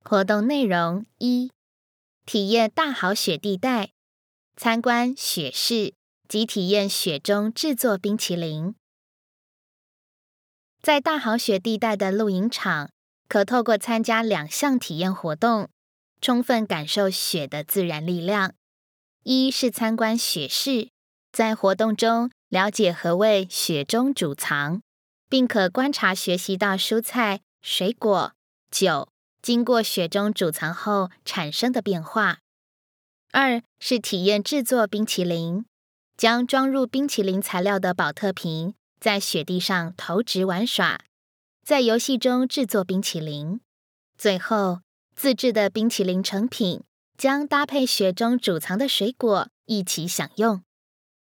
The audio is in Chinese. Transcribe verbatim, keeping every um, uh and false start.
活动内容一：体验大好雪地带，参观雪室及体验雪中制作冰淇淋。在大好雪地带的露营场，可透过参加两项体验活动，充分感受雪的自然力量。一是参观雪室，在活动中了解何谓雪中储藏，并可观察学习到蔬菜、水果、酒经过雪中储藏后产生的变化。二是体验制作冰淇淋，将装入冰淇淋材料的宝特瓶在雪地上投掷玩耍，在游戏中制作冰淇淋。最后，自制的冰淇淋成品将搭配雪中储藏的水果一起享用。